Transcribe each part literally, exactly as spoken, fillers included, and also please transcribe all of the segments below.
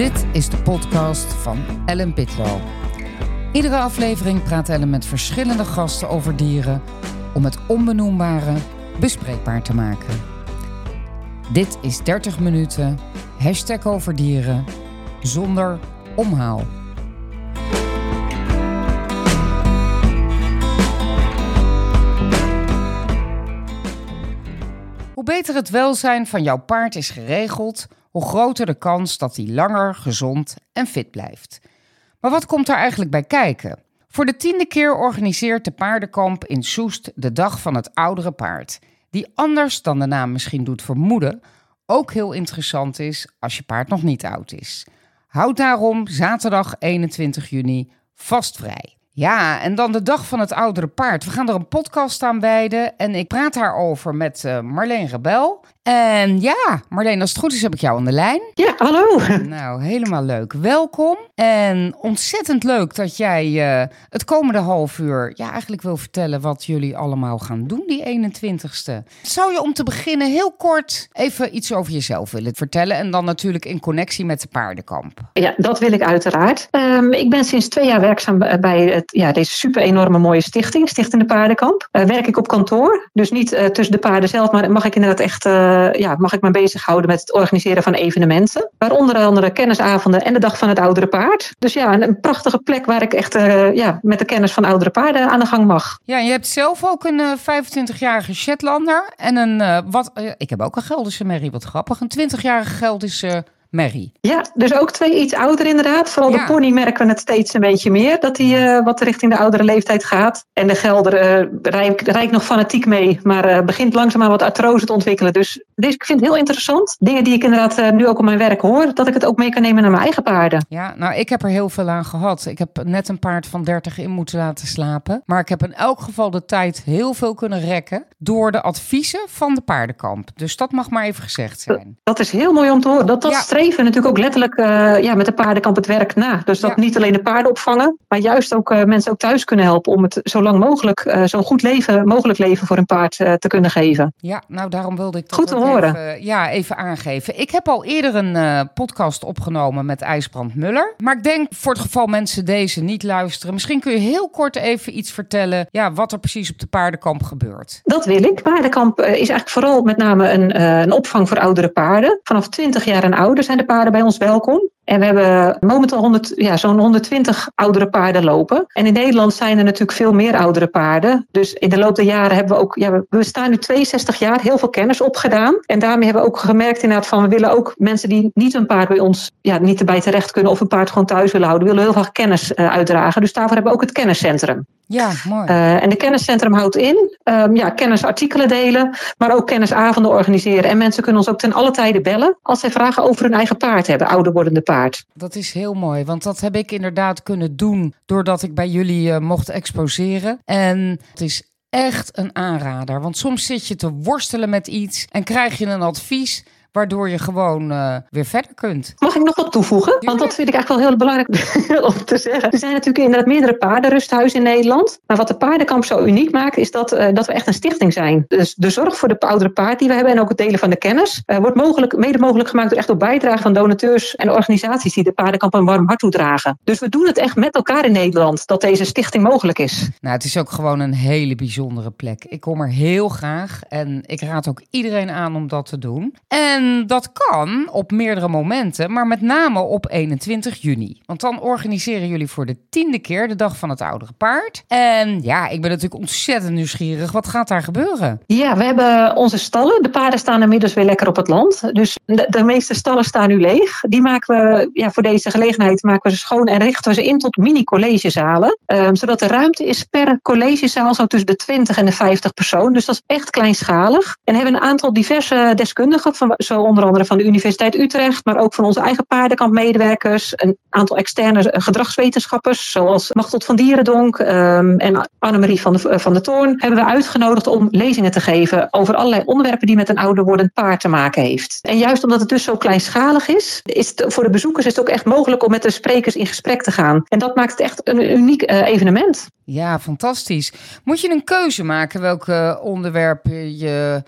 Dit is de podcast van Ellen Pitlo. Iedere aflevering praat Ellen met verschillende gasten over dieren om het onbenoembare bespreekbaar te maken. Dit is dertig minuten, hashtag over dieren, zonder omhaal. Hoe beter het welzijn van jouw paard is geregeld, hoe groter de kans dat hij langer gezond en fit blijft. Maar wat komt daar eigenlijk bij kijken? Voor de tiende keer organiseert de paardenkamp in Soest de Dag van het Oudere Paard, die anders dan de naam misschien doet vermoeden, ook heel interessant is als je paard nog niet oud is. Houd daarom zaterdag eenentwintig juni vast vrij. Ja, en dan de Dag van het Oudere Paard. We gaan er een podcast aan wijden en ik praat daarover met uh, Marleen Rebel. En ja, Marleen, als het goed is heb ik jou aan de lijn. Ja, hallo. Nou, helemaal leuk. Welkom. En ontzettend leuk dat jij uh, het komende half uur ja, eigenlijk wil vertellen wat jullie allemaal gaan doen die eenentwintigste. Zou je om te beginnen heel kort even iets over jezelf willen vertellen? En dan natuurlijk in connectie met de paardenkamp. Ja, dat wil ik uiteraard. Um, ik ben sinds twee jaar werkzaam bij het, ja, deze super enorme mooie stichting, Stichting de Paardenkamp. Uh, werk ik op kantoor, dus niet uh, tussen de paarden zelf, maar mag ik inderdaad echt... Uh, Ja, mag ik me bezighouden met het organiseren van evenementen. Waaronder andere kennisavonden en de Dag van het Oudere Paard. Dus ja, een, een prachtige plek waar ik echt uh, ja, met de kennis van oudere paarden aan de gang mag. Ja, je hebt zelf ook een uh, vijfentwintigjarige Shetlander. En een, uh, wat, uh, ik heb ook een Gelderse merrie, wat grappig. Een twintigjarige Gelderse merrie. Ja, dus ook twee iets ouder inderdaad. Vooral ja. De pony merken we het steeds een beetje meer. Dat die uh, wat richting de oudere leeftijd gaat. En de Gelder uh, rijdt rijk nog fanatiek mee. Maar uh, begint langzaamaan wat artrose te ontwikkelen. Dus deze, ik vind het heel interessant. Dingen die ik inderdaad uh, nu ook op mijn werk hoor. Dat ik het ook mee kan nemen naar mijn eigen paarden. Ja, nou ik heb er heel veel aan gehad. Ik heb net een paard van dertig in moeten laten slapen. Maar ik heb in elk geval de tijd heel veel kunnen rekken. Door de adviezen van de paardenkamp. Dus dat mag maar even gezegd zijn. Dat is heel mooi om te horen. Dat dat ja. streven natuurlijk ook letterlijk uh, ja, met de paardenkamp het werk na. Dus dat ja. niet alleen de paarden opvangen. Maar juist ook uh, mensen ook thuis kunnen helpen. Om het zo lang mogelijk, uh, zo'n goed leven, mogelijk leven voor een paard uh, te kunnen geven. Ja, nou daarom wilde ik dat goed te horen. Even, ja, even aangeven. Ik heb al eerder een uh, podcast opgenomen met IJsbrand Muller. Maar ik denk voor het geval mensen deze niet luisteren. Misschien kun je heel kort even iets vertellen. Ja, wat er precies op de paardenkamp gebeurt. Dat wil ik. Paardenkamp uh, is eigenlijk vooral met name een, uh, een opvang voor oudere paarden. Vanaf twintig jaar en ouder zijn de paarden bij ons welkom. En we hebben momenteel honderd, ja, zo'n honderdtwintig oudere paarden lopen. En in Nederland zijn er natuurlijk veel meer oudere paarden. Dus in de loop der jaren hebben we ook... Ja, we staan nu tweeënzestig jaar, heel veel kennis opgedaan. En daarmee hebben we ook gemerkt inderdaad van... we willen ook mensen die niet een paard bij ons ja, niet erbij terecht kunnen... of een paard gewoon thuis willen houden... willen heel graag kennis uh, uitdragen. Dus daarvoor hebben we ook het kenniscentrum. Ja, mooi. Uh, en de kenniscentrum houdt in um, ja, kennisartikelen delen... maar ook kennisavonden organiseren. En mensen kunnen ons ook ten alle tijde bellen... als zij vragen over hun eigen paard hebben, ouder wordende paard. Dat is heel mooi, want dat heb ik inderdaad kunnen doen doordat ik bij jullie uh, mocht exposeren. En het is echt een aanrader, want soms zit je te worstelen met iets en krijg je een advies waardoor je gewoon uh, weer verder kunt. Mag ik nog wat toevoegen? Want dat vind ik eigenlijk wel heel belangrijk om te zeggen. Er zijn natuurlijk inderdaad meerdere paardenrusthuizen in Nederland. Maar wat de paardenkamp zo uniek maakt, is dat, uh, dat we echt een stichting zijn. Dus de zorg voor de oudere paard die we hebben en ook het delen van de kennis... Uh, wordt mogelijk, mede mogelijk gemaakt door echt door bijdrage van donateurs en organisaties die de paardenkamp een warm hart toedragen. Dus we doen het echt met elkaar in Nederland, dat deze stichting mogelijk is. Nou, het is ook gewoon een hele bijzondere plek. Ik kom er heel graag en ik raad ook iedereen aan om dat te doen. En En dat kan op meerdere momenten, maar met name op eenentwintig juni. Want dan organiseren jullie voor de tiende keer de Dag van het Oudere Paard. En ja, ik ben natuurlijk ontzettend nieuwsgierig. Wat gaat daar gebeuren? Ja, we hebben onze stallen. De paarden staan inmiddels weer lekker op het land. Dus de, de meeste stallen staan nu leeg. Die maken we, ja, voor deze gelegenheid maken we ze schoon en richten we ze in tot mini-collegezalen. Um, zodat de ruimte is per collegezaal zo tussen de twintig en de vijftig persoon. Dus dat is echt kleinschalig. En hebben een aantal diverse deskundigen van zo onder andere van de Universiteit Utrecht, maar ook van onze eigen paardenkampmedewerkers, een aantal externe gedragswetenschappers, zoals Machteld van Dierendonk um, en Annemarie van de, van de Toorn, hebben we uitgenodigd om lezingen te geven over allerlei onderwerpen die met een ouder wordend paard te maken heeft. En juist omdat het dus zo kleinschalig is, is het voor de bezoekers is het ook echt mogelijk om met de sprekers in gesprek te gaan. En dat maakt het echt een uniek uh, evenement. Ja, fantastisch. Moet je een keuze maken welke onderwerpen je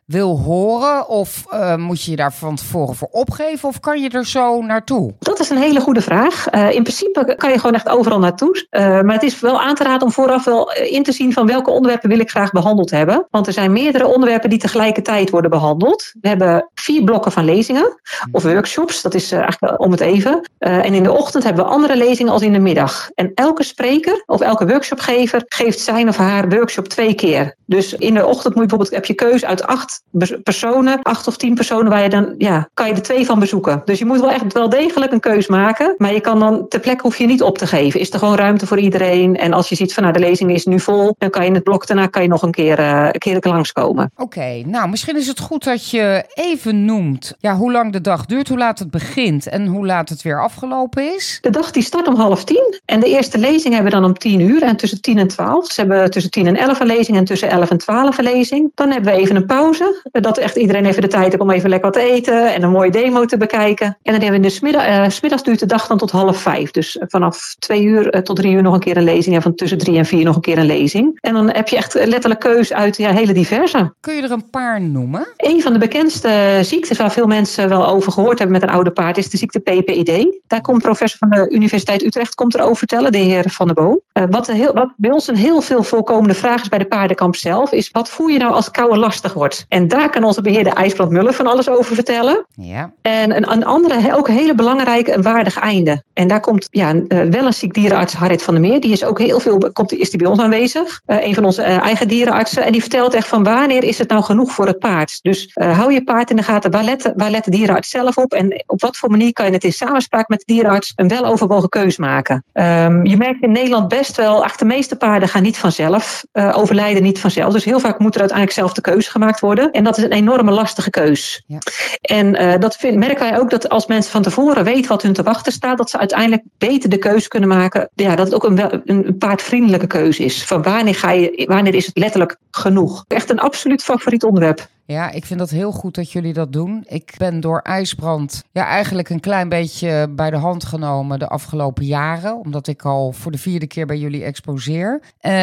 wil horen? Of uh, moet je je daar van tevoren voor opgeven? Of kan je er zo naartoe? Dat is een hele goede vraag. Uh, in principe kan je gewoon echt overal naartoe. Uh, maar het is wel aan te raden om vooraf wel in te zien van welke onderwerpen wil ik graag behandeld hebben. Want er zijn meerdere onderwerpen die tegelijkertijd worden behandeld. We hebben vier blokken van lezingen of workshops. Dat is uh, eigenlijk om het even. Uh, en in de ochtend hebben we andere lezingen als in de middag. En elke spreker of elke workshopgever geeft zijn of haar workshop twee keer. Dus in de ochtend moet je bijvoorbeeld, heb je keuze uit acht personen, acht of tien personen waar je dan, ja, kan je er twee van bezoeken. Dus je moet wel echt wel degelijk een keus maken. Maar je kan dan ter plekke hoef je niet op te geven. Is er gewoon ruimte voor iedereen? En als je ziet van nou de lezing is nu vol, dan kan je in het blok daarna kan je nog een keer, uh, een keer langskomen. Oké, okay, nou misschien is het goed dat je even noemt ja, hoe lang de dag duurt, hoe laat het begint en hoe laat het weer afgelopen is. De dag die start om half tien en de eerste lezing hebben we dan om tien uur en tussen tien en twaalf. Dus we hebben tussen tien en elf een lezing en tussen elf en twaalf een lezing. Dan hebben we even een pauze, dat echt iedereen even de tijd heeft om even lekker wat te eten en een mooie demo te bekijken. En dan hebben we in de smiddag, uh, smiddags duurt de dag dan tot half vijf. Dus vanaf twee uur uh, tot drie uur nog een keer een lezing en van tussen drie en vier nog een keer een lezing. En dan heb je echt letterlijk keus uit ja, hele diverse. Kun je er een paar noemen? Een van de bekendste ziektes waar veel mensen wel over gehoord hebben met een oude paard is de ziekte P P I D. Daar komt professor van de Universiteit Utrecht komt erover vertellen, de heer Van der Boom. Uh, wat, heel, wat bij ons een heel veel voorkomende vraag is bij de paardenkamp zelf, is wat voel je nou als kou lastig wordt? En daar kan onze beheerder IJsbrand Muller van alles over vertellen. Ja. En een, een andere, ook een hele belangrijke, een waardig einde. En daar komt ja, uh, wel een ziek dierenarts, Harriet van der Meer. Die is ook heel veel, komt, is die bij ons aanwezig. Uh, een van onze uh, eigen dierenartsen. En die vertelt echt van wanneer is het nou genoeg voor het paard. Dus uh, hou je paard in de gaten. Waar let, waar let de dierenarts zelf op? En op wat voor manier kan je het in samenspraak met de dierenarts een weloverwogen keus maken? Um, je merkt in Nederland best wel, ach, de meeste paarden gaan niet vanzelf. Uh, overlijden niet vanzelf. Dus heel vaak moet er uiteindelijk zelf de keuze gemaakt worden. En dat is een enorme lastige keus. Ja. En uh, dat vind, merken wij ook dat als mensen van tevoren weten wat hun te wachten staat, dat ze uiteindelijk beter de keuze kunnen maken. Ja, dat het ook een, een paardvriendelijke keuze is. Van wanneer, ga je, wanneer is het letterlijk genoeg? Echt een absoluut favoriet onderwerp. Ja, ik vind dat heel goed dat jullie dat doen. Ik ben door IJsbrand ja, eigenlijk een klein beetje bij de hand genomen de afgelopen jaren. Omdat ik al voor de vierde keer bij jullie exposeer.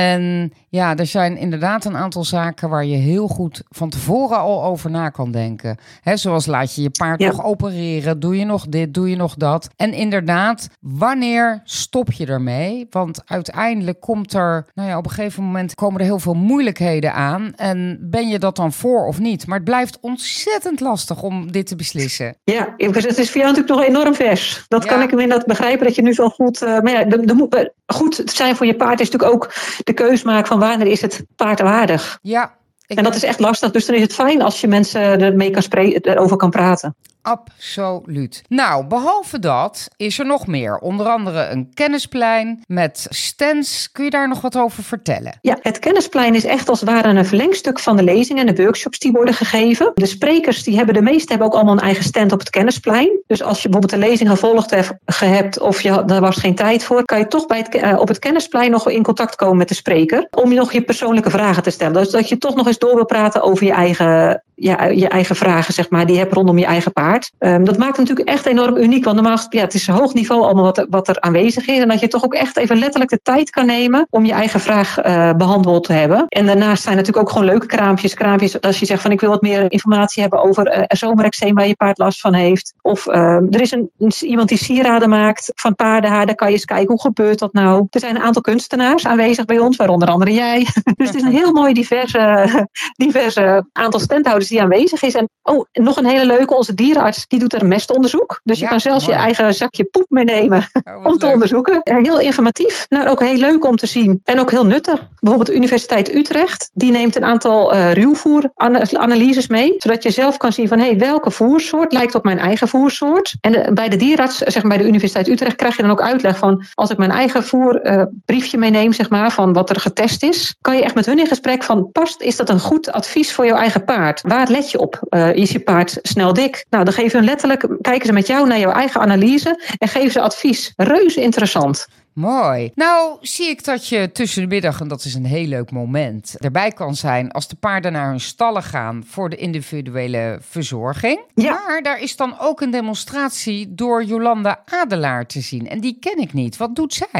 En ja, er zijn inderdaad een aantal zaken waar je heel goed van tevoren al over na kan denken. He, zoals laat je je paard ja. nog opereren, doe je nog dit, doe je nog dat. En inderdaad, wanneer stop je ermee? Want uiteindelijk komt er, nou ja, op een gegeven moment komen er heel veel moeilijkheden aan. En ben je dat dan voor of niet? Maar het blijft ontzettend lastig om dit te beslissen. Ja, het is voor jou natuurlijk nog enorm vers. Dat ja. kan ik inderdaad begrijpen dat je nu zo goed... Uh, maar ja, de, de moet goed zijn voor je paard is natuurlijk ook de keus maken van wanneer is het paard waardig. Ja. En dat is echt lastig. Dus dan is het fijn als je mensen ermee kan spreken, erover kan praten. Absoluut. Nou, behalve dat is er nog meer. Onder andere een kennisplein met stands. Kun je daar nog wat over vertellen? Ja, het kennisplein is echt als het ware een verlengstuk van de lezingen en de workshops die worden gegeven. De sprekers, die hebben de meeste hebben ook allemaal een eigen stand op het kennisplein. Dus als je bijvoorbeeld een lezing gevolgd hebt of je, daar was geen tijd voor, kan je toch bij het, uh, op het kennisplein nog in contact komen met de spreker. Om je nog je persoonlijke vragen te stellen. Dus dat je toch nog eens door wil praten over je eigen, ja, je eigen vragen, zeg maar, die je hebt rondom je eigen paard. Um, dat maakt het natuurlijk echt enorm uniek. Want normaal ja, het is een hoog niveau allemaal wat, wat er aanwezig is. En dat je toch ook echt even letterlijk de tijd kan nemen om je eigen vraag uh, behandeld te hebben. En daarnaast zijn natuurlijk ook gewoon leuke kraampjes. Kraampjes als je zegt van ik wil wat meer informatie hebben over uh, zomerexeem waar je paard last van heeft. Of uh, er is een, een, iemand die sieraden maakt van paardenhaar. Daar kan je eens kijken hoe gebeurt dat nou. Er zijn een aantal kunstenaars aanwezig bij ons, waaronder andere jij. Dus het is een heel mooi diverse, diverse aantal standhouders die aanwezig is. En oh, nog een hele leuke, onze dieren die doet er een mestonderzoek. Dus je ja, kan zelfs mooi. je eigen zakje poep meenemen oh, om te leuk. onderzoeken. Heel informatief. Nou, ook heel leuk om te zien. En ook heel nuttig. Bijvoorbeeld de Universiteit Utrecht. Die neemt een aantal uh, ruwvoeranalyses mee. Zodat je zelf kan zien van hey, welke voersoort lijkt op mijn eigen voersoort. En de, bij de dierenarts, zeg maar bij de Universiteit Utrecht, krijg je dan ook uitleg van als ik mijn eigen voerbriefje uh, meeneem, zeg maar, van wat er getest is, kan je echt met hun in gesprek van past, is dat een goed advies voor jouw eigen paard? Waar let je op? Uh, is je paard snel dik? Nou, dan geven ze letterlijk, kijken ze met jou naar jouw eigen analyse en geven ze advies. Reuze interessant. Mooi. Nou zie ik dat je tussen de middag, en dat is een heel leuk moment, erbij kan zijn als de paarden naar hun stallen gaan voor de individuele verzorging. Ja. Maar daar is dan ook een demonstratie door Jolanda Adelaar te zien. En die ken ik niet. Wat doet zij?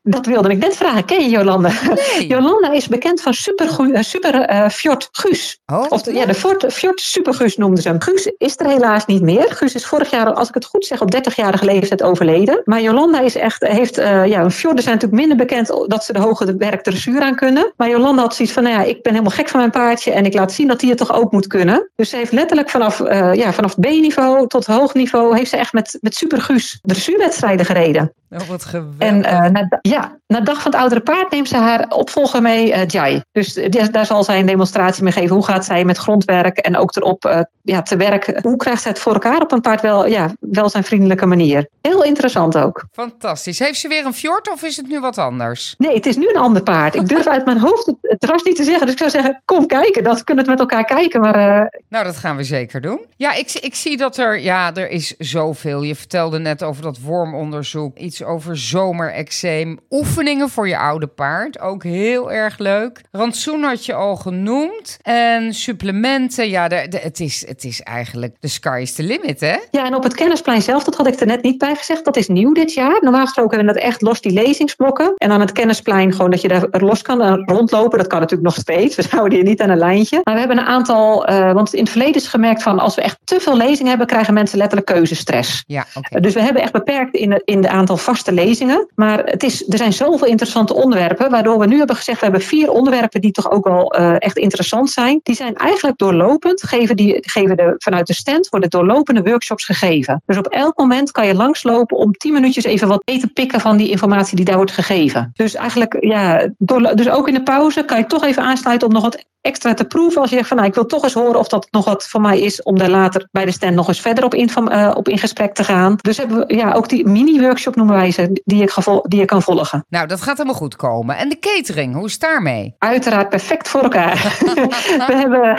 dat wilde ik net vragen. Ken je Jolanda? Nee. Jolanda is bekend van Super, super uh, Fjord Guus. Oh, of de, ja, de Fjord, Fjord Super Guus noemden ze hem. Guus is er helaas niet meer. Guus is vorig jaar, als ik het goed zeg, op dertigjarige leeftijd overleden. Maar Jolanda is echt, heeft, uh, ja, fjorden zijn natuurlijk minder bekend dat ze de hoge werk dressuur aan kunnen. Maar Jolanda had zoiets van, nou ja, ik ben helemaal gek van mijn paardje en ik laat zien dat hij het toch ook moet kunnen. Dus ze heeft letterlijk vanaf, uh, ja, vanaf B-niveau tot hoog niveau heeft ze echt met, met Super Guus dressuurwedstrijden gereden. Oh, wat geweldig. En uh, na, ja, na dag van het oudere paard neemt ze haar opvolger mee, uh, Jai. Dus die, daar zal zij een demonstratie mee geven. Hoe gaat zij met grondwerk en ook erop uh, ja, te werk? Hoe krijgt zij het voor elkaar op een paard wel, ja, wel zijn vriendelijke manier? Heel interessant ook. Fantastisch. Heeft ze weer een fjord of is het nu wat anders? Nee, het is nu een ander paard. Ik durf uit mijn hoofd het, het ras niet te zeggen. Dus ik zou zeggen, kom kijken. Dat kunnen we met elkaar kijken. Maar, uh... Nou, dat gaan we zeker doen. Ja, ik, ik zie dat er, ja, er is zoveel. Je vertelde net over dat wormonderzoek. Iets over zomerexeem. Oefeningen voor je oude paard. Ook heel erg leuk. Rantsoen had je al genoemd. En supplementen. Ja, de, de, het, is, het is eigenlijk de sky is the limit, hè? Ja, en op het kennisplein zelf, dat had ik er net niet bij gezegd. Dat is nieuw dit jaar. Normaal gesproken hebben we dat echt los, die lezingsblokken. En aan het kennisplein gewoon dat je daar los kan rondlopen. Dat kan natuurlijk nog steeds. We houden hier niet aan een lijntje. Maar we hebben een aantal, uh, want in het verleden is gemerkt van als we echt te veel lezingen hebben, krijgen mensen letterlijk keuzestress. Ja, okay. Dus we hebben echt beperkt in de, in de aantal vaste lezingen. Maar het is, er zijn zoveel interessante onderwerpen, waardoor we nu hebben gezegd, we hebben vier onderwerpen die toch ook wel uh, echt interessant zijn. Die zijn eigenlijk doorlopend, geven, die, geven de, vanuit de stand worden doorlopende workshops gegeven. Dus op elk moment kan je langslopen om tien minuutjes even wat mee te pikken van die informatie die daar wordt gegeven. Dus eigenlijk, ja, door, dus ook in de pauze kan je toch even aansluiten om nog wat extra te proeven. Als je zegt van, nou, ik wil toch eens horen of dat nog wat voor mij is om daar later bij de stand nog eens verder op in, uh, op in gesprek te gaan. Dus hebben we, ja, ook die mini-workshop noemen wij ze, die je, gevol- die je kan volgen. Nou, dat gaat helemaal goed komen. En de catering, hoe is het daarmee? Uiteraard perfect voor elkaar. We hebben,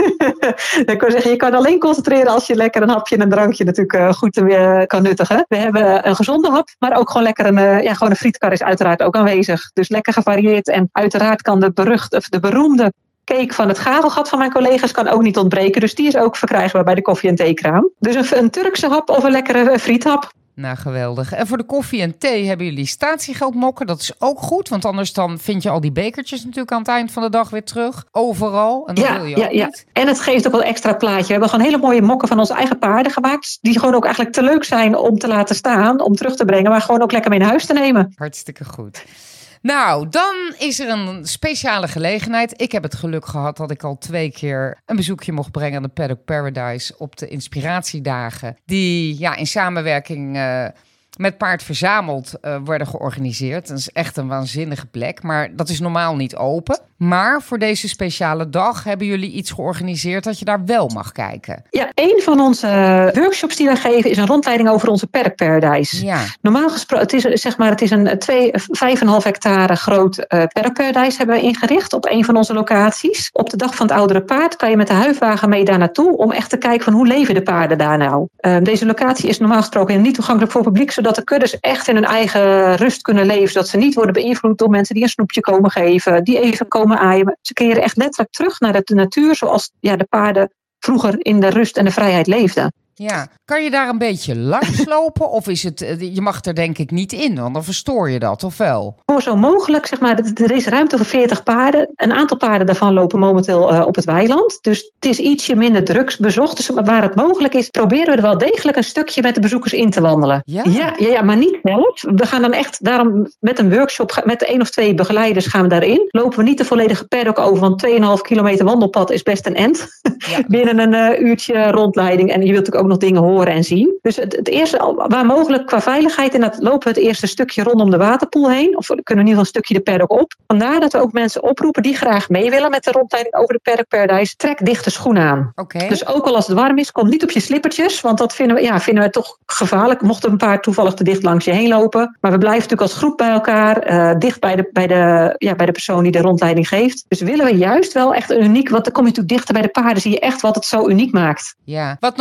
ik kan zeggen, je kan alleen concentreren als je lekker een hapje en een drankje natuurlijk uh, goed uh, kan nuttigen. We hebben een gezonde hap, maar ook gewoon lekker een, uh, ja, gewoon een frietkar is uiteraard ook aanwezig. Dus lekker gevarieerd en uiteraard kan de beruchte, of de beroemde cake van het gagelgat van mijn collega's kan ook niet ontbreken. Dus die is ook verkrijgbaar bij de koffie- en theekraam. Dus een, een Turkse hap of een lekkere friethap. Nou, geweldig. En voor de koffie en thee hebben jullie statiegeldmokken. Dat is ook goed, want anders dan vind je al die bekertjes natuurlijk aan het eind van de dag weer terug. Overal. En dat ja, wil je ja, ook ja. niet. En het geeft ook wel een extra plaatje. We hebben gewoon hele mooie mokken van onze eigen paarden gemaakt. Die gewoon ook eigenlijk te leuk zijn om te laten staan, om terug te brengen. Maar gewoon ook lekker mee naar huis te nemen. Hartstikke goed. Nou, dan is er een speciale gelegenheid. Ik heb het geluk gehad dat ik al twee keer een bezoekje mocht brengen aan de Paddock Paradise op de inspiratiedagen. Die ja, in samenwerking uh, met Paard Verzameld uh, worden georganiseerd. Dat is echt een waanzinnige plek, maar dat is normaal niet open. Maar voor deze speciale dag hebben jullie iets georganiseerd dat je daar wel mag kijken. Ja, een van onze workshops die wij geven is een rondleiding over onze Paddock Paradise. Ja. Normaal gesproken, het is, zeg maar, het is een twee, vijf komma vijf hectare groot uh, Paddock Paradise hebben we ingericht op een van onze locaties. Op de dag van het oudere paard kan je met de huifwagen mee daar naartoe om echt te kijken van hoe leven de paarden daar nou. Uh, deze locatie is normaal gesproken niet toegankelijk voor publiek, zodat de kuddes echt in hun eigen rust kunnen leven, zodat ze niet worden beïnvloed door mensen die een snoepje komen geven, die even komen aaien. Ze keren echt letterlijk terug naar de natuur zoals ja, de paarden vroeger in de rust en de vrijheid leefden. Ja, kan je daar een beetje langslopen of is het, je mag er denk ik niet in, want dan verstoor je dat, of wel? Voor zo mogelijk, zeg maar, er is ruimte voor veertig paarden. Een aantal paarden daarvan lopen momenteel uh, op het weiland. Dus het is ietsje minder drugsbezocht. Dus waar het mogelijk is, proberen we er wel degelijk een stukje met de bezoekers in te wandelen. Ja, ja, ja, ja maar niet zelf. We gaan dan echt, daarom met een workshop, met één of twee begeleiders gaan we daarin. Lopen we niet de volledige paddock over, want twee komma vijf kilometer wandelpad is best een end. Ja. Binnen een uh, uurtje rondleiding. En je wilt natuurlijk ook nog dingen horen en zien. Dus het, het eerste, waar mogelijk qua veiligheid, en dat lopen we het eerste stukje rondom de waterpoel heen. Of we kunnen in ieder geval een stukje de paddock op. Vandaar dat we ook mensen oproepen die graag mee willen met de rondleiding over de Paddock Paradise. Trek dichte schoenen aan. Okay. Dus ook al als het warm is, kom niet op je slippertjes. Want dat vinden we, ja, vinden we toch gevaarlijk. Mocht een paard toevallig te dicht langs je heen lopen. Maar we blijven natuurlijk als groep bij elkaar. Uh, dicht bij de, bij, de, ja, bij de persoon die de rondleiding geeft. Dus willen we juist wel echt een uniek. Want dan kom je natuurlijk dichter bij de paarden. Zie je echt wat het zo uniek maakt. Ja, wat nog wel even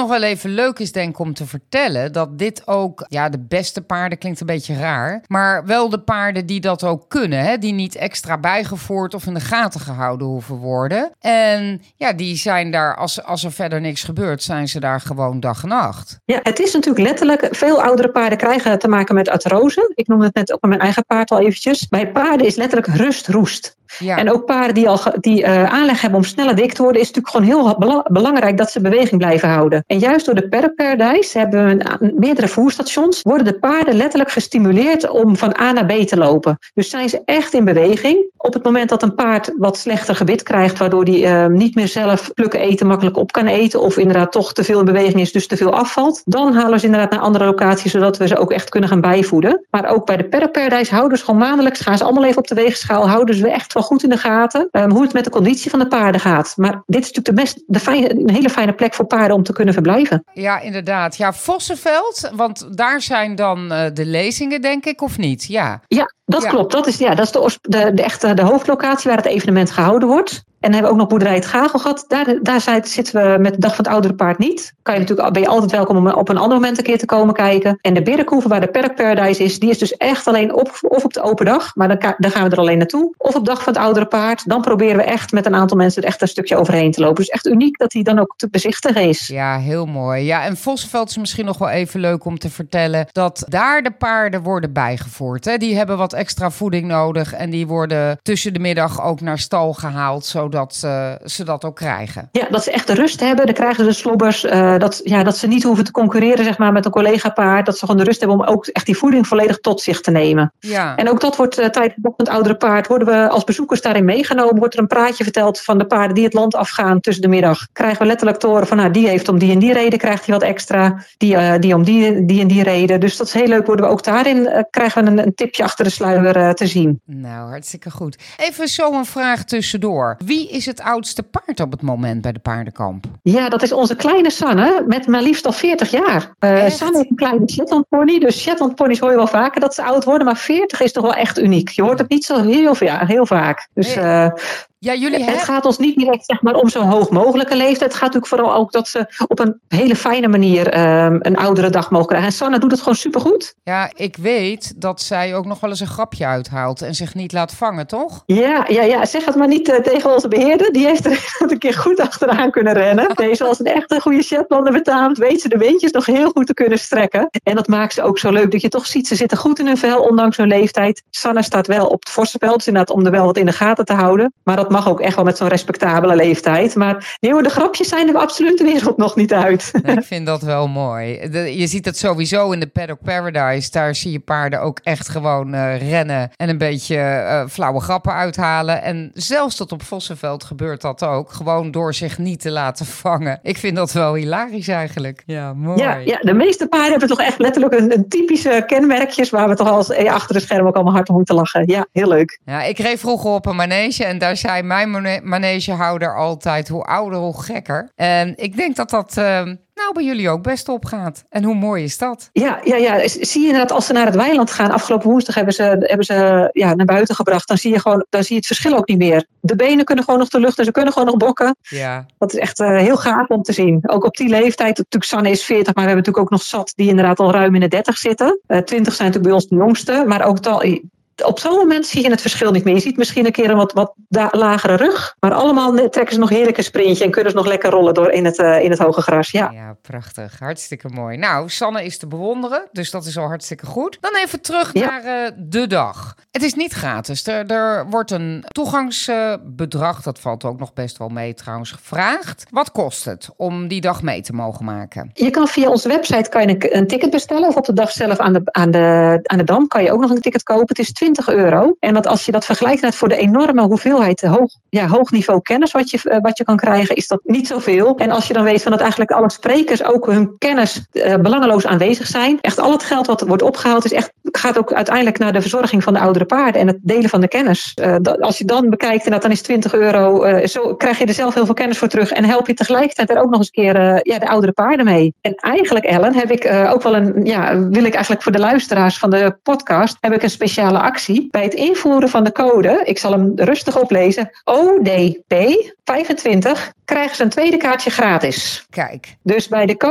even leuk is denk ik om te vertellen dat dit ook, ja, de beste paarden klinkt een beetje raar, maar wel de paarden die dat ook kunnen, hè, die niet extra bijgevoerd of in de gaten gehouden hoeven worden. En ja, die zijn daar, als, als er verder niks gebeurt, zijn ze daar gewoon dag en nacht. Ja, het is natuurlijk letterlijk, veel oudere paarden krijgen te maken met artrose. Ik noemde het net ook met mijn eigen paard al eventjes. Bij paarden is letterlijk rust, roest. Ja. En ook paarden die, al ge, die uh, aanleg hebben om sneller dik te worden, is natuurlijk gewoon heel bela- belangrijk dat ze beweging blijven houden. En juist door de Paddock Paradise hebben we een, meerdere voerstations, worden de paarden letterlijk gestimuleerd om van A naar B te lopen. Dus zijn ze echt in beweging. Op het moment dat een paard wat slechter gebit krijgt, waardoor die uh, niet meer zelf plukken eten makkelijk op kan eten, of inderdaad toch te veel in beweging is, dus te veel afvalt, dan halen we ze inderdaad naar andere locaties, zodat we ze ook echt kunnen gaan bijvoeden. Maar ook bij de Paddock Paradise houden ze gewoon maandelijks, gaan ze allemaal even op de weegschaal, houden ze echt wel goed in de gaten um, hoe het met de conditie van de paarden gaat. Maar dit is natuurlijk de best, de fijne, een hele fijne plek voor paarden om te kunnen verblijven. Ja, inderdaad. Ja, Vossenveld, want daar zijn dan uh, de lezingen, denk ik, of niet? Ja, ja dat ja. klopt. Dat is, ja, dat is de, de, de, echte, de hoofdlocatie waar het evenement gehouden wordt. En dan hebben we ook nog boerderij Het Gagel gehad. Daar, daar zitten we met de Dag van het Oudere Paard niet. Kan je natuurlijk, ben je altijd welkom om op een ander moment een keer te komen kijken. En de Birkenhoeve, waar de Paddock Paradise is, die is dus echt alleen op, of op de open dag. Maar dan, dan gaan we er alleen naartoe. Of op Dag van het Oudere Paard. Dan proberen we echt met een aantal mensen er echt een stukje overheen te lopen. Dus echt uniek dat die dan ook te bezichtigen is. Ja, heel mooi. Ja, en Vossenveld is misschien nog wel even leuk om te vertellen dat daar de paarden worden bijgevoerd. Hè? Die hebben wat extra voeding nodig en die worden tussen de middag ook naar stal gehaald, zodat uh, ze dat ook krijgen. Ja, dat ze echt de rust hebben. Dan krijgen ze slobbers. Uh, dat, ja, dat ze niet hoeven te concurreren zeg maar, met een collega-paard. Dat ze gewoon de rust hebben om ook echt die voeding volledig tot zich te nemen. Ja. En ook dat wordt uh, tijdens het oudere paard, worden we als bezoekers daarin meegenomen. Wordt er een praatje verteld van de paarden die het land afgaan tussen de middag. Krijgen we letterlijk te horen van nou, die heeft om die en die reden, krijgt hij wat extra. Die, uh, die om die, die en die reden. Dus dat is heel leuk. Worden we ook daarin, uh, krijgen we een, een tipje achter de sluier uh, te zien. Nou, hartstikke goed. Even zo een vraag tussendoor. Wie is het oudste paard op het moment bij de paardenkamp? Ja, dat is onze kleine Sanne met maar liefst al veertig jaar. Uh, Sanne heeft een kleine Shetland pony. Dus Shetland ponies hoor je wel vaker dat ze oud worden. Maar veertig is toch wel echt uniek. Je hoort het niet zo heel, ja, heel vaak. Dus uh, ja, jullie het hebben... gaat ons niet direct zeg maar, om zo'n hoog mogelijke leeftijd. Het gaat natuurlijk vooral ook dat ze op een hele fijne manier um, een oudere dag mogen krijgen. En Sanne doet het gewoon supergoed. Ja, ik weet dat zij ook nog wel eens een grapje uithaalt en zich niet laat vangen, toch? Ja, ja, ja. Zeg het maar niet uh, tegen onze beheerder. Die heeft er een keer goed achteraan kunnen rennen. Nee, zoals een echte goede Shetlander betaamt, weet ze de beentjes nog heel goed te kunnen strekken. En dat maakt ze ook zo leuk dat je toch ziet, ze zitten goed in hun vel, ondanks hun leeftijd. Sanne staat wel op het Vossenveld, dus inderdaad om er wel wat in de gaten te houden. Maar dat mag ook echt wel met zo'n respectabele leeftijd. Maar nee, de grapjes zijn er absoluut de wereld nog niet uit. Nee, ik vind dat wel mooi. De, je ziet het sowieso in de Paddock Paradise. Daar zie je paarden ook echt gewoon uh, rennen en een beetje uh, flauwe grappen uithalen. En zelfs tot op Vossenveld gebeurt dat ook. Gewoon door zich niet te laten vangen. Ik vind dat wel hilarisch eigenlijk. Ja, mooi. Ja, ja, de meeste paarden hebben toch echt letterlijk een, een typische kenmerkjes waar we toch als eh, achter de schermen ook allemaal hard om moeten lachen. Ja, heel leuk. Ja, ik reed vroeger op een manege en daar zei mijn manegehouder altijd hoe ouder, hoe gekker. En ik denk dat dat uh, nou bij jullie ook best opgaat. En hoe mooi is dat? Ja, ja, ja. Zie je inderdaad als ze naar het weiland gaan. Afgelopen woensdag hebben ze, hebben ze ja, naar buiten gebracht. Dan zie je gewoon, dan zie je het verschil ook niet meer. De benen kunnen gewoon nog de lucht en ze kunnen gewoon nog bokken. Ja. Dat is echt uh, heel gaaf om te zien. Ook op die leeftijd. Natuurlijk Sanne is veertig, maar we hebben natuurlijk ook nog zat die inderdaad al ruim in de dertig zitten. Uh, twintig zijn natuurlijk bij ons de jongste. Maar ook tal... Op zo'n moment zie je het verschil niet meer. Je ziet misschien een keer een wat, wat da- lagere rug. Maar allemaal trekken ze nog heerlijk een sprintje. En kunnen ze nog lekker rollen door in het, uh, in het hoge gras. Ja. ja, prachtig. Hartstikke mooi. Nou, Sanne is te bewonderen. Dus dat is al hartstikke goed. Dan even terug ja. naar uh, de dag. Het is niet gratis. Er, er wordt een toegangsbedrag. Uh, dat valt ook nog best wel mee trouwens gevraagd. Wat kost het om die dag mee te mogen maken? Je kan via onze website kan je een, een ticket bestellen. Of op de dag zelf aan de, aan, de, aan de Dam kan je ook nog een ticket kopen. Het is twintig euro. En dat als je dat vergelijkt met voor de enorme hoeveelheid hoog, ja, hoog niveau kennis wat je, uh, wat je kan krijgen, is dat niet zoveel. En als je dan weet van dat eigenlijk alle sprekers ook hun kennis uh, belangeloos aanwezig zijn. Echt al het geld wat wordt opgehaald is echt, gaat ook uiteindelijk naar de verzorging van de oudere paarden en het delen van de kennis. Uh, dat, als je dan bekijkt en dat dan is twintig euro, uh, zo krijg je er zelf heel veel kennis voor terug en help je tegelijkertijd er ook nog eens een keer uh, ja, de oudere paarden mee. En eigenlijk, Ellen, heb ik uh, ook wel een, ja, wil ik eigenlijk voor de luisteraars van de podcast, heb ik een speciale actie. Bij het invoeren van de code, ik zal hem rustig oplezen, O D P vijfentwintig, krijgen ze een tweede kaartje gratis. Kijk. Dus bij de code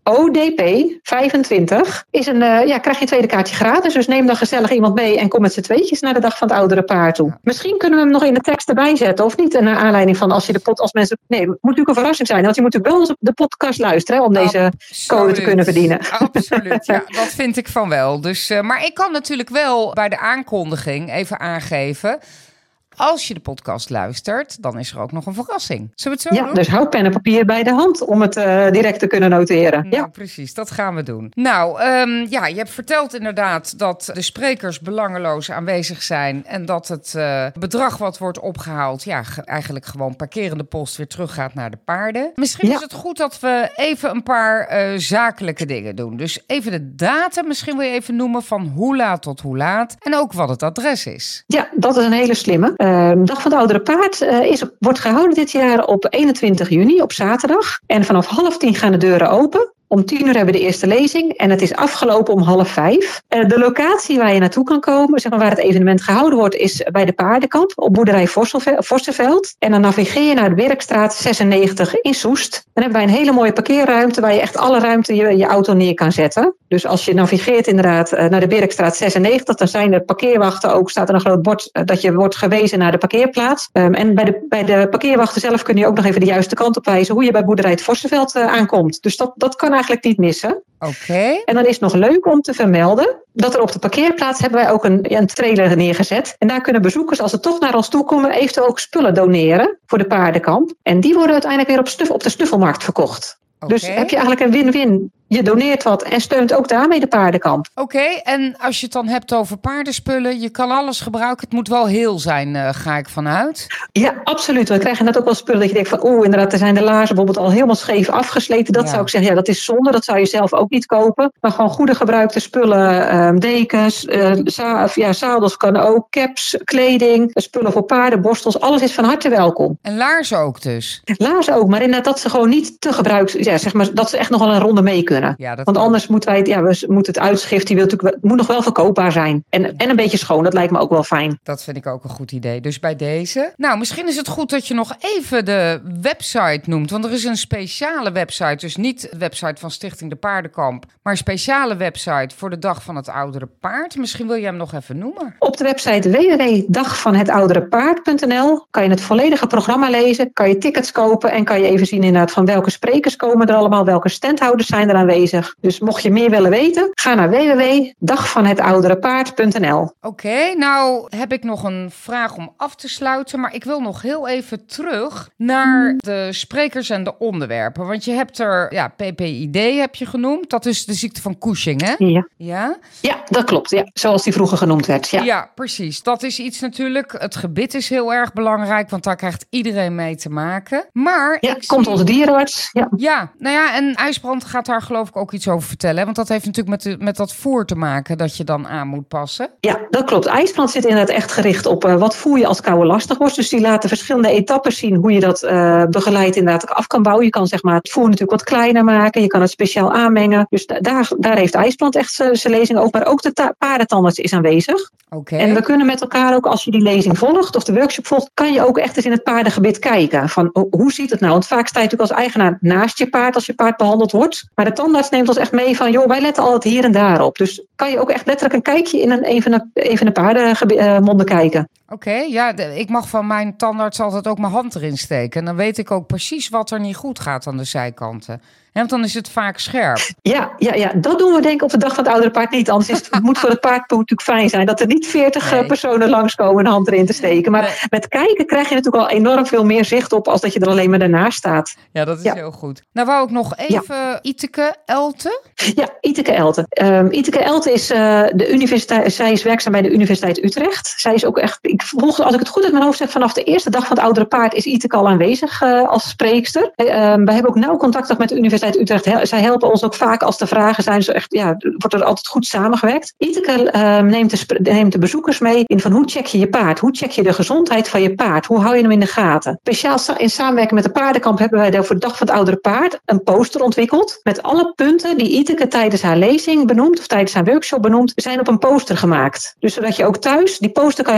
O D P vijfentwintig is een, uh, ja, krijg je een tweede kaartje gratis. Dus neem dan gezellig iemand mee en kom met z'n tweetjes naar de Dag van het Oudere Paard toe. Ja. Misschien kunnen we hem nog in de tekst erbij zetten, of niet? Naar aanleiding van als je de pot, als mensen... Nee, het moet natuurlijk een verrassing zijn, want je moet natuurlijk wel de podcast luisteren, hè, om deze Absoluut. code te kunnen verdienen. Absoluut, ja, dat vind ik van wel. Dus, uh, maar ik kan natuurlijk wel bij de aankondiging even aangeven... Als je de podcast luistert, dan is er ook nog een verrassing. Zullen we het zo ja, doen? Dus houd pen en papier bij de hand om het uh, direct te kunnen noteren. Nou, ja, precies. Dat gaan we doen. Nou, um, ja, je hebt verteld inderdaad dat de sprekers belangeloos aanwezig zijn en dat het uh, bedrag wat wordt opgehaald, ja, ge- eigenlijk gewoon parkerende post weer teruggaat naar de paarden. Misschien ja. is het goed dat we even een paar uh, zakelijke dingen doen. Dus even de datum misschien wil je even noemen van hoe laat tot hoe laat en ook wat het adres is. Ja, dat is een hele slimme. Uh, Dag van het Oudere Paard uh, is, wordt gehouden dit jaar op eenentwintig juni, op zaterdag. En vanaf half tien gaan de deuren open. Om tien uur hebben we de eerste lezing en het is afgelopen om half vijf. Uh, de locatie waar je naartoe kan komen, zeg maar waar het evenement gehouden wordt, is bij de Paardenkamp op boerderij Vosseveld. En dan navigeer je naar de Birkstraat zesennegentig in Soest. Dan hebben wij een hele mooie parkeerruimte waar je echt alle ruimte je, je auto neer kan zetten. Dus als je navigeert inderdaad uh, naar de Birkstraat zesennegentig, dan zijn de parkeerwachten ook, staat er een groot bord uh, dat je wordt gewezen naar de parkeerplaats. Um, en bij de, bij de parkeerwachten zelf kun je ook nog even de juiste kant op wijzen hoe je bij boerderij het Vosseveld uh, aankomt. Dus dat, dat kan eigenlijk niet missen. Oké. Okay. En dan is het nog leuk om te vermelden dat er op de parkeerplaats hebben wij ook een, een trailer neergezet. En daar kunnen bezoekers, als ze toch naar ons toe komen, eventueel ook spullen doneren voor de paardenkamp. En die worden uiteindelijk weer op, stuf, op de snuffelmarkt verkocht. Okay. Dus heb je eigenlijk een win-win. Je doneert wat en steunt ook daarmee de paardenkamp. Oké, okay, en als je het dan hebt over paardenspullen, je kan alles gebruiken. Het moet wel heel zijn, uh, ga ik vanuit. Ja, absoluut. We krijgen net ook wel spullen dat je denkt van, oeh, inderdaad, er zijn de laarzen bijvoorbeeld al helemaal scheef afgesleten. Dat ja. zou ik zeggen, ja, dat is zonde. Dat zou je zelf ook niet kopen. Maar gewoon goede gebruikte spullen, um, dekens, uh, za- ja, zadels kan ook, caps, kleding, spullen voor paarden, borstels. Alles is van harte welkom. En laarzen ook dus? Laarzen ook, maar inderdaad dat ze gewoon niet te gebruikt, ja, zeg maar, dat ze echt nog wel een ronde mee kunnen. Ja, Want anders moeten wij het, ja, we moeten het uitschrift, die wil natuurlijk, moet nog wel verkoopbaar zijn. En, ja. en een beetje schoon, dat lijkt me ook wel fijn. Dat vind ik ook een goed idee. Dus bij deze. Nou, misschien is het goed dat je nog even de website noemt. Want er is een speciale website. Dus niet de website van Stichting de Paardenkamp. Maar een speciale website voor de Dag van het Oudere Paard. Misschien wil je hem nog even noemen. Op de website w w w punt dag van het oudere paard punt n l kan je het volledige programma lezen. Kan je tickets kopen. En kan je even zien inderdaad van welke sprekers komen er allemaal. Welke standhouders zijn er aanwezig. Dus mocht je meer willen weten, ga naar w w w punt dag van het oudere paard punt n l. Oké, okay, nou heb ik nog een vraag om af te sluiten. Maar ik wil nog heel even terug naar de sprekers en de onderwerpen. Want je hebt er, ja, P P I D heb je genoemd. Dat is de ziekte van Cushing, hè? Ja. Ja, ja dat klopt. Ja, zoals die vroeger genoemd werd. Ja. ja, precies. Dat is iets natuurlijk. Het gebit is heel erg belangrijk, want daar krijgt iedereen mee te maken. Maar ja, komt zie... onze dierenarts. Ja. ja, nou ja, en IJsbrand gaat daar geloof ik ook iets over vertellen. Want dat heeft natuurlijk met, de, met dat voer te maken dat je dan aan moet passen. Ja, dat klopt. IJsbrand zit inderdaad echt gericht op uh, wat voer je als koude lastig wordt. Dus die laten verschillende etappes zien hoe je dat uh, begeleid inderdaad af kan bouwen. Je kan zeg maar het voer natuurlijk wat kleiner maken. Je kan het speciaal aanmengen. Dus da- daar, daar heeft IJsbrand echt zijn lezing ook. Maar ook de ta- paardentandarts is aanwezig. Okay. En we kunnen met elkaar ook, als je die lezing volgt of de workshop volgt, kan je ook echt eens in het paardengebit kijken. Van oh, hoe ziet het nou? Want vaak sta je natuurlijk als eigenaar naast je paard als je paard behandeld wordt. Maar de tandarts neemt ons echt mee van, joh, wij letten altijd hier en daar op. Dus kan je ook echt letterlijk een kijkje in een, een van de, een van de paardenmonden kijken. Oké, okay, ja, de, ik mag van mijn tandarts altijd ook mijn hand erin steken. En dan weet ik ook precies wat er niet goed gaat aan de zijkanten. Ja, want dan is het vaak scherp. Ja, ja, ja, dat doen we denk ik op de Dag van het Oudere Paard niet. Anders is het, het moet voor het paard natuurlijk fijn zijn dat er niet veertig nee. personen langskomen een hand erin te steken. Maar nee. met kijken krijg je natuurlijk al enorm veel meer zicht op als dat je er alleen maar daarnaast staat. Ja, dat is ja. heel goed. Nou wou ik nog even ja. Iteke Elte. Ja, Iteke Elte. Um, Iteke Elte is uh, de universiteit. Zij is werkzaam bij de Universiteit Utrecht. Zij is ook echt. Ik volg, als ik het goed uit mijn hoofd zeg, vanaf de eerste dag van het Oudere Paard is Iteke al aanwezig uh, als spreekster. Uh, um, wij hebben ook nauw contact met de Universiteit Utrecht. Zij helpen ons ook vaak als er vragen zijn. Zo echt, ja, wordt er altijd goed samengewerkt. Iteke uh, neemt, de sp- neemt de bezoekers mee in van hoe check je je paard? Hoe check je de gezondheid van je paard? Hoe hou je hem in de gaten? Speciaal in samenwerking met de paardenkamp hebben wij voor de Dag van het Oudere Paard een poster ontwikkeld. Met alle punten die Iteke tijdens haar lezing benoemt of tijdens haar workshop benoemt, zijn op een poster gemaakt. Dus zodat je ook thuis, die poster kan je gewoon op je eigen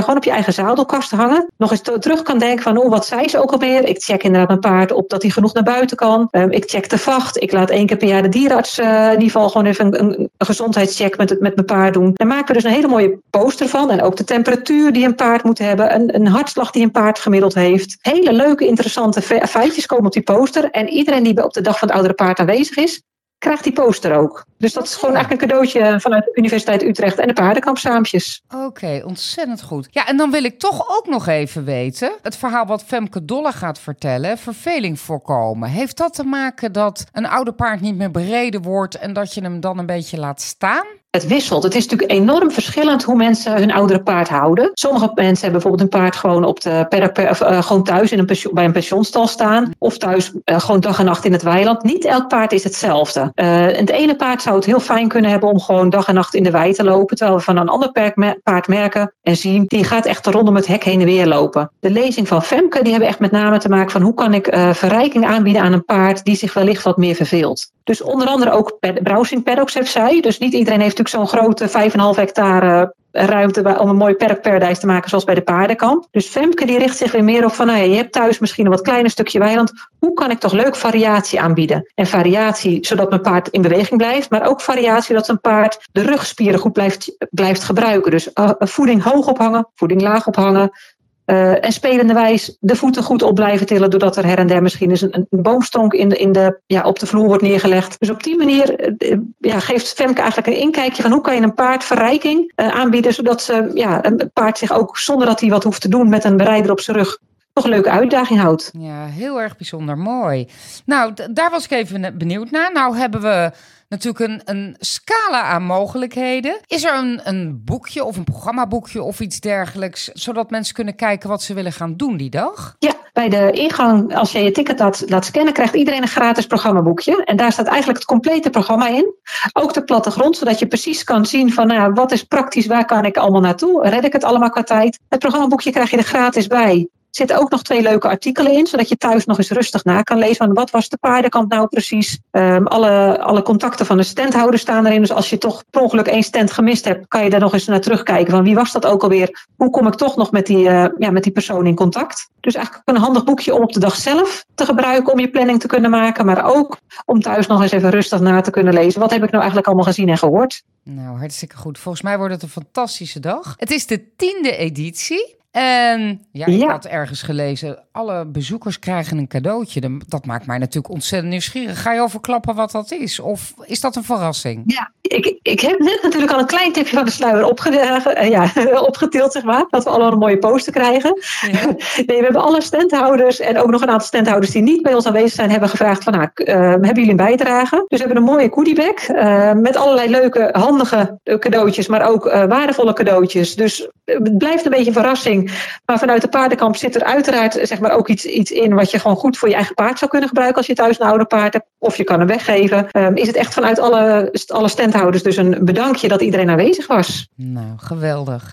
eigen zadelkast hangen. Nog eens to- terug kan denken van, oh, wat zei ze ook alweer? Ik check inderdaad mijn paard op dat hij genoeg naar buiten kan. Um, ik check de vacht. Ik laat één keer per jaar de dierenarts uh, in ieder geval gewoon even een, een, een gezondheidscheck met, het, met mijn paard doen. Daar maken we dus een hele mooie poster van. En ook de temperatuur die een paard moet hebben. Een, een hartslag die een paard gemiddeld heeft. Hele leuke, interessante fe- feitjes komen op die poster. En iedereen die op de dag van het oudere paard aanwezig is, krijgt die poster ook. Dus dat is gewoon eigenlijk een cadeautje vanuit de Universiteit Utrecht en de paardenkampsaampjes. Oké, okay, ontzettend goed. Ja, en dan wil ik toch ook nog even weten, het verhaal wat Femke Dolle gaat vertellen, verveling voorkomen. Heeft dat te maken dat een oude paard niet meer bereden wordt en dat je hem dan een beetje laat staan? Het wisselt. Het is natuurlijk enorm verschillend hoe mensen hun oudere paard houden. Sommige mensen hebben bijvoorbeeld een paard gewoon, op de per, per, of, uh, gewoon thuis in een pension, bij een pensionstal staan. Of thuis uh, gewoon dag en nacht in het weiland. Niet elk paard is hetzelfde. Uh, het ene paard zou het heel fijn kunnen hebben om gewoon dag en nacht in de wei te lopen. Terwijl we van een ander paard merken en zien, die gaat echt rondom het hek heen en weer lopen. De lezing van Femke, die hebben echt met name te maken van hoe kan ik uh, verrijking aanbieden aan een paard die zich wellicht wat meer verveelt. Dus onder andere ook browsing paddocks heeft zij. Dus niet iedereen heeft natuurlijk zo'n grote vijf komma vijf hectare ruimte om een mooi paddock paradise te maken zoals bij de paardenkamp. Dus Femke die richt zich weer meer op van, nou ja, je hebt thuis misschien een wat kleiner stukje weiland. Hoe kan ik toch leuk variatie aanbieden? En variatie zodat mijn paard in beweging blijft, maar ook variatie dat een paard de rugspieren goed blijft, blijft gebruiken. Dus uh, voeding hoog ophangen, voeding laag ophangen. Uh, en spelenderwijs de voeten goed op blijven tillen, doordat er her en der misschien eens een, een boomstronk in de, in de, ja, op de vloer wordt neergelegd. Dus op die manier uh, ja, geeft Femke eigenlijk een inkijkje van hoe kan je een paard verrijking uh, aanbieden, zodat ze, ja, een paard zich ook zonder dat hij wat hoeft te doen met een berijder op zijn rug nog een leuke uitdaging houdt. Ja, heel erg bijzonder mooi. Nou, d- daar was ik even benieuwd naar. Nou hebben we natuurlijk een, een scala aan mogelijkheden. Is er een, een boekje of een programmaboekje of iets dergelijks, zodat mensen kunnen kijken wat ze willen gaan doen die dag? Ja, bij de ingang, als je je ticket laat, laat scannen, krijgt iedereen een gratis programmaboekje. En daar staat eigenlijk het complete programma in. Ook de plattegrond, zodat je precies kan zien van, nou, wat is praktisch, waar kan ik allemaal naartoe? Red ik het allemaal qua tijd? Het programmaboekje krijg je er gratis bij. Er zitten ook nog twee leuke artikelen in, zodat je thuis nog eens rustig na kan lezen. Van wat was de paardenkamp nou precies? Um, alle, alle contacten van de standhouder staan erin. Dus als je toch per ongeluk één stand gemist hebt, kan je daar nog eens naar terugkijken. Van wie was dat ook alweer? Hoe kom ik toch nog met die, uh, ja, met die persoon in contact? Dus eigenlijk een handig boekje om op de dag zelf te gebruiken om je planning te kunnen maken. Maar ook om thuis nog eens even rustig na te kunnen lezen. Wat heb ik nou eigenlijk allemaal gezien en gehoord? Nou, hartstikke goed. Volgens mij wordt het een fantastische dag. Het is de tiende editie. En ja, ik ja. had ergens gelezen, alle bezoekers krijgen een cadeautje. Dat maakt mij natuurlijk ontzettend nieuwsgierig. Ga je al verklappen wat dat is? Of is dat een verrassing? Ja, ik, ik heb net natuurlijk al een klein tipje van de sluier opge, uh, ja, opgetild, zeg maar. Dat we allemaal een mooie poster krijgen. Ja. Nee, we hebben alle standhouders en ook nog een aantal standhouders die niet bij ons aanwezig zijn, hebben gevraagd van, nou, uh, hebben jullie een bijdrage? Dus we hebben een mooie goodiebag uh, met allerlei leuke, handige cadeautjes, maar ook uh, waardevolle cadeautjes. Dus het blijft een beetje een verrassing. Maar vanuit de paardenkamp zit er uiteraard zeg maar, ook iets, iets in wat je gewoon goed voor je eigen paard zou kunnen gebruiken als je thuis een ouder paard hebt. Of je kan hem weggeven. Um, is het echt vanuit alle, alle standhouders dus een bedankje dat iedereen aanwezig was. Nou, geweldig.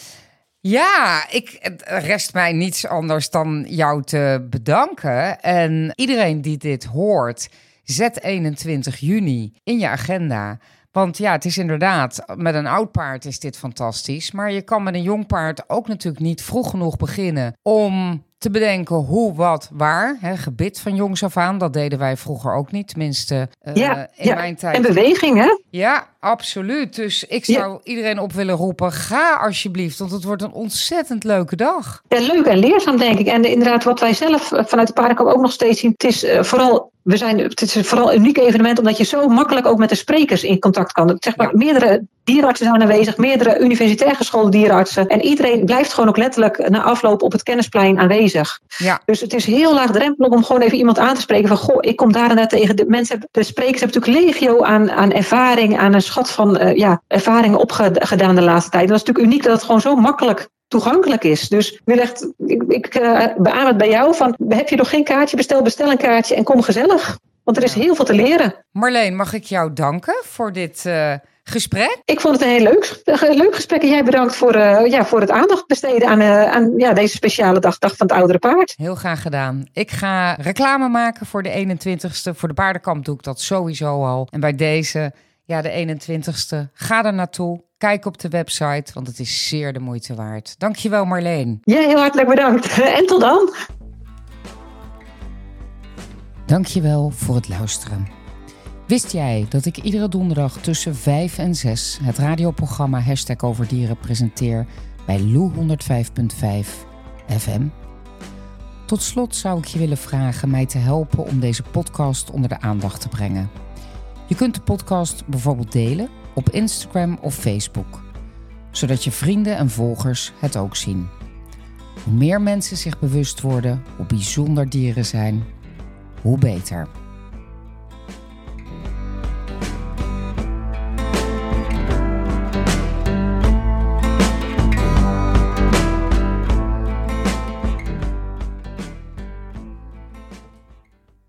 Ja, ik, het rest mij niets anders dan jou te bedanken. En iedereen die dit hoort, zet eenentwintig juni in je agenda. Want ja, het is inderdaad, met een oud paard is dit fantastisch. Maar je kan met een jong paard ook natuurlijk niet vroeg genoeg beginnen om te bedenken hoe, wat, waar. Hè, gebit van jongs af aan, dat deden wij vroeger ook niet. Tenminste, uh, ja, in ja. mijn tijd. En beweging, hè? Ja, absoluut. Dus ik zou ja. iedereen op willen roepen, ga alsjeblieft. Want het wordt een ontzettend leuke dag. Ja, leuk en leerzaam, denk ik. En inderdaad, wat wij zelf vanuit de paardenkamp ook nog steeds zien. Het is uh, vooral... We zijn, het is vooral een uniek evenement omdat je zo makkelijk ook met de sprekers in contact kan. Zeg maar, ja. Meerdere dierenartsen zijn aanwezig, meerdere universitair geschoolde dierenartsen. En iedereen blijft gewoon ook letterlijk na afloop op het kennisplein aanwezig. Ja. Dus het is heel laagdrempelig om gewoon even iemand aan te spreken van, goh, ik kom daar en daar tegen. De mensen, de sprekers hebben natuurlijk legio aan, aan ervaring, aan een schat van uh, ja, ervaringen opgedaan de laatste tijd. Dat is natuurlijk uniek dat het gewoon zo makkelijk toegankelijk is. Dus ik wil echt, ik, ik uh, beaam het bij jou van, heb je nog geen kaartje, bestel, bestel een kaartje en kom gezellig. Want er is heel veel te leren. Marleen, mag ik jou danken voor dit uh, gesprek? Ik vond het een heel leuk, een leuk gesprek en jij bedankt voor, uh, ja, voor het aandacht besteden aan, uh, aan ja, deze speciale dag, dag van het oudere paard. Heel graag gedaan. Ik ga reclame maken voor de eenentwintigste. Voor de paardenkamp doe ik dat sowieso al. En bij deze, ja, de eenentwintigste, ga er naartoe. Kijk op de website, want het is zeer de moeite waard. Dankjewel Marleen. Ja, heel hartelijk bedankt. En tot dan. Dankjewel voor het luisteren. Wist jij dat ik iedere donderdag tussen vijf en zes het radioprogramma Hashtag Over Dieren presenteer bij Lou honderdvijf komma vijf F M? Tot slot zou ik je willen vragen mij te helpen om deze podcast onder de aandacht te brengen. Je kunt de podcast bijvoorbeeld delen op Instagram of Facebook, zodat je vrienden en volgers het ook zien. Hoe meer mensen zich bewust worden hoe bijzonder dieren zijn, hoe beter.